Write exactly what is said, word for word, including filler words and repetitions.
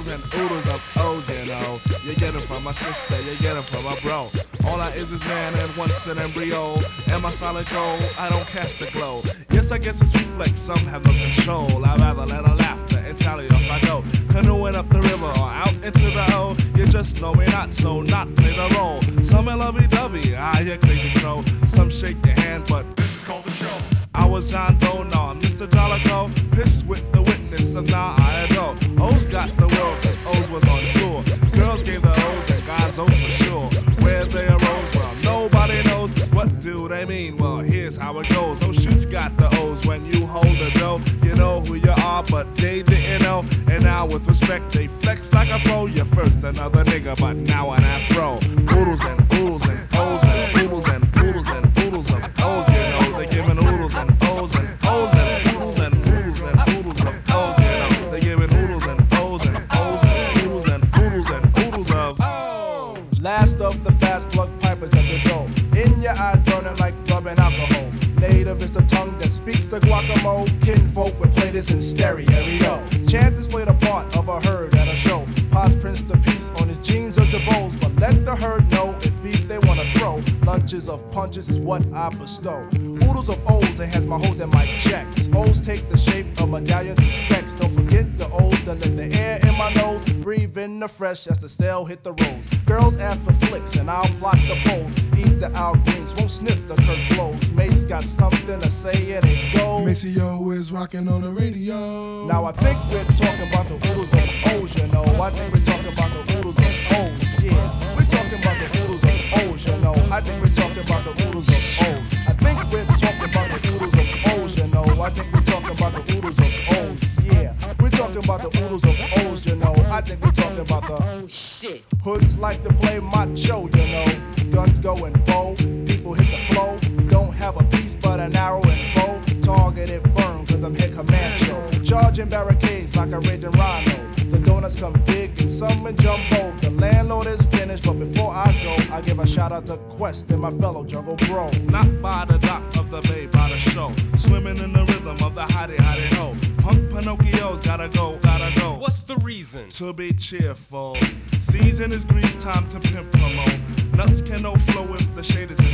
Oodles and oodles of O's, you know. You get them from my sister, you get them from my bro. All I is is man and once an embryo. Am I solid gold? I don't cast a glow. Yes, I guess it's reflex, some have no control. I'd rather let her laughter and tally off I go. Canoeing up the river or out into the O. You just know me not, so not play the role. Some are lovey-dovey, I hear crazy crow. Some shake your hand, but this is called the show. I was John Doe, now I'm Mister Jollico. Pissed with the witness, and now I adore. O's got the world, cause O's was on tour. Girls gave the O's and guys O for sure. Where they arose, well, nobody knows. What do they mean? Well, here's how it goes. Oh, shoots got the O's when you hold the dough. You know who you are, but they didn't know. And now with respect, they flex like a pro. You're first another nigga, but now an afro. Oodles and oodles and O's and oodles and oodles and oodles of O's, you know. They giving oodles and O's and O's and oodles and oodles and oodles of O's, you know. They giving oodles and O's and O's and oodles and oodles and oodles of O's. Last of the fast plug pipers at the door. In your eyes burning like rubbing alcohol. Native is the tongue that speaks the guacamole. Kinfolk with platers in stereo. Chanters play the part of a herd at a show. Pots prints the piece on his jeans of the bowls. But let the herd know if beef they wanna throw. Lunches of punches is what I bestow. Oodles of O's enhance my hoes and my checks. O's take the shape of medallions and specs. Don't forget the O's that let the air in my nose. Breathe in the fresh as the stale hit the roads. Girls ask for flicks and I'll block the poles. Eat the Al Greens, won't sniff the Kirk blows. Mace got something to say and it goes. Maceo is rocking on the radio. Now I think we're talking about the oodles of O's, you know. I think we're talking about the oodles of O's, yeah. We're talking about the oodles of O's, you know. I think we're talking about the oodles of O's. I think we're talking about the oodles of O's, you know. I think we're talking about the oodles of O's, yeah. We're talking about the oodles of O's, you know. I think we're talking about the oh shit. Hoods like to play macho, you know. Guns going bold, people hit the flow. Don't have a piece but an arrow and bow. Targeted firm, cause I'm hit Comancho. Charging barricades like a raging rhino. The donuts come big and some in jumbo. The landlord is finished, but before I go, I give a shout out to Quest and my fellow jungle bro. Not by the dock of the bay, by the show. Swimming in the rhythm of the hottie hottie ho. Punk Pinocchio's gotta go, gotta go. What's the reason? To be cheerful. Season is grease, time to pimp promote. Nuts can no flow if the shade is